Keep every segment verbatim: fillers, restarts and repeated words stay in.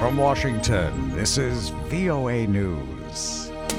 From Washington, this is V O A News.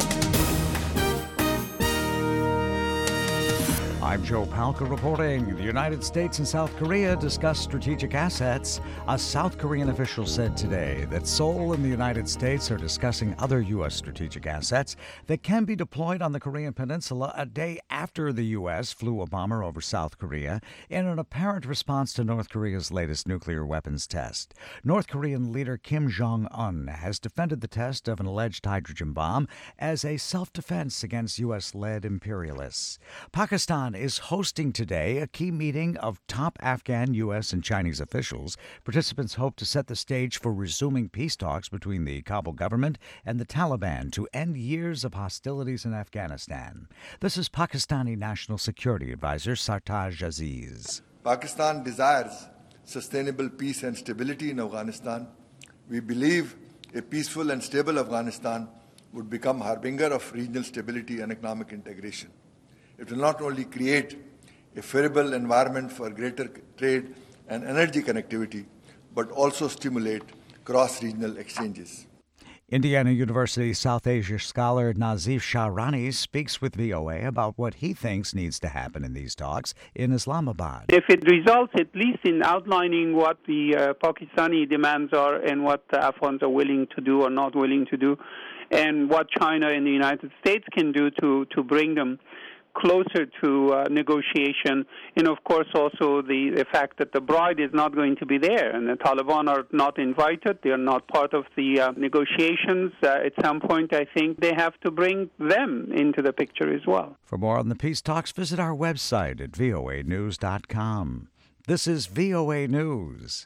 I'm Joe Palca reporting. The United States and South Korea discuss strategic assets. A South Korean official said today that Seoul and the United States are discussing other U S strategic assets that can be deployed on the Korean Peninsula a day after the U S flew a bomber over South Korea in an apparent response to North Korea's latest nuclear weapons test. North Korean leader Kim Jong-un has defended the test of an alleged hydrogen bomb as a self-defense against U S-led imperialists. Pakistan is hosting today a key meeting of top Afghan, U S, and Chinese officials. Participants hope to set the stage for resuming peace talks between the Kabul government and the Taliban to end years of hostilities in Afghanistan. This is Pakistani National Security Advisor Sartaj Aziz. Pakistan desires sustainable peace and stability in Afghanistan. We believe a peaceful and stable Afghanistan would become harbinger of regional stability and economic integration. It will not only create a favorable environment for greater trade and energy connectivity, but also stimulate cross-regional exchanges. Indiana University South Asia scholar Nazif Shahrani speaks with V O A about what he thinks needs to happen in these talks in Islamabad. If it results at least in outlining what the uh, Pakistani demands are and what the Afghans are willing to do or not willing to do, and what China and the United States can do to, to bring them closer to uh, negotiation, and of course also the, the fact that the bride is not going to be there and the Taliban are not invited, they are not part of the uh, negotiations. Uh, at some point I think they have to bring them into the picture as well. For more on the peace talks, visit our website at V O A news dot com. This is V O A News.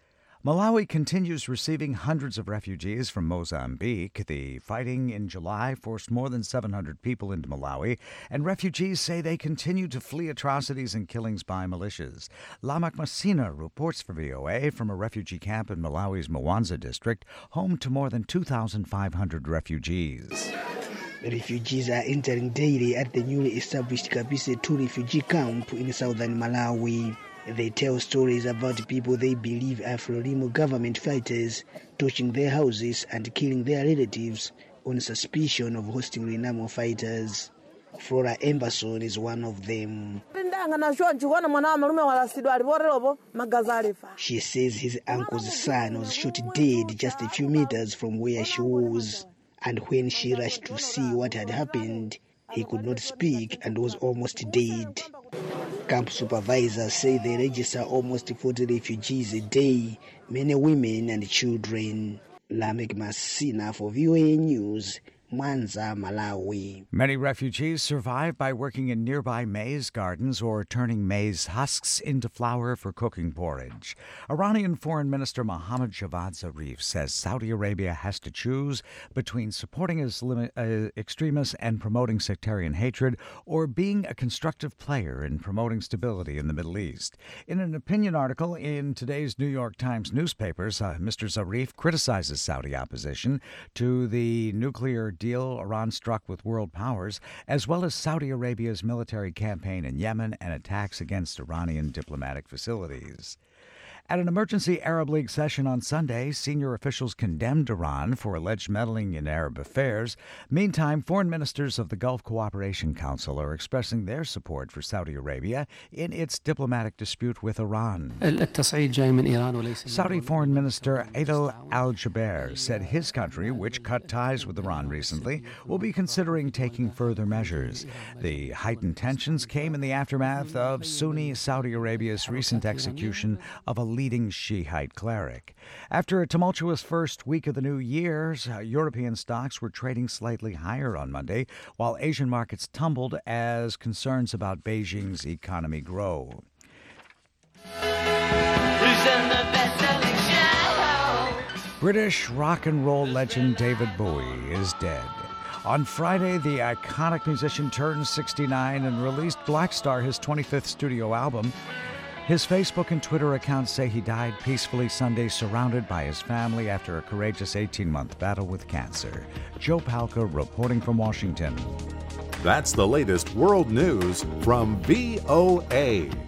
Malawi continues receiving hundreds of refugees from Mozambique. The fighting in July forced more than seven hundred people into Malawi, and refugees say they continue to flee atrocities and killings by militias. Lamak Masina reports for V O A from a refugee camp in Malawi's Mwanza district, home to more than two thousand five hundred refugees. Refugees are entering daily at the newly established Kapise two refugee camp in southern Malawi. They tell stories about people they believe are Frelimo government fighters torching their houses and killing their relatives on suspicion of hosting Renamo fighters. Flora Emberson is one of them. She says his uncle's son was shot dead just a few meters from where she was, and when she rushed to see what had happened, he could not speak and was almost dead. Camp supervisors say they register almost forty refugees a day, many women and children. Lamek Masina for V O A News, Mwanza, Malawi. Many refugees survive by working in nearby maize gardens or turning maize husks into flour for cooking porridge. Iranian Foreign Minister Mohammad Javad Zarif says Saudi Arabia has to choose between supporting Islam- uh, extremists and promoting sectarian hatred, or being a constructive player in promoting stability in the Middle East. In an opinion article in today's New York Times newspapers, uh, Mister Zarif criticizes Saudi opposition to the nuclear deal Iran struck with world powers, as well as Saudi Arabia's military campaign in Yemen and attacks against Iranian diplomatic facilities. At an emergency Arab League session on Sunday, senior officials condemned Iran for alleged meddling in Arab affairs. Meantime, foreign ministers of the Gulf Cooperation Council are expressing their support for Saudi Arabia in its diplomatic dispute with Iran. Saudi Foreign Minister Adel Al-Jubeir said his country, which cut ties with Iran recently, will be considering taking further measures. The heightened tensions came in the aftermath of Sunni Saudi Arabia's recent execution of a leading Shiite cleric. After a tumultuous first week of the new year, uh, European stocks were trading slightly higher on Monday, while Asian markets tumbled as concerns about Beijing's economy grow. British rock and roll legend David Bowie is dead. On Friday, the iconic musician turned sixty-nine and released Black Star, his twenty-fifth studio album. His Facebook and Twitter accounts say he died peacefully Sunday, surrounded by his family after a courageous eighteen-month battle with cancer. Joe Palca reporting from Washington. That's the latest world news from V O A.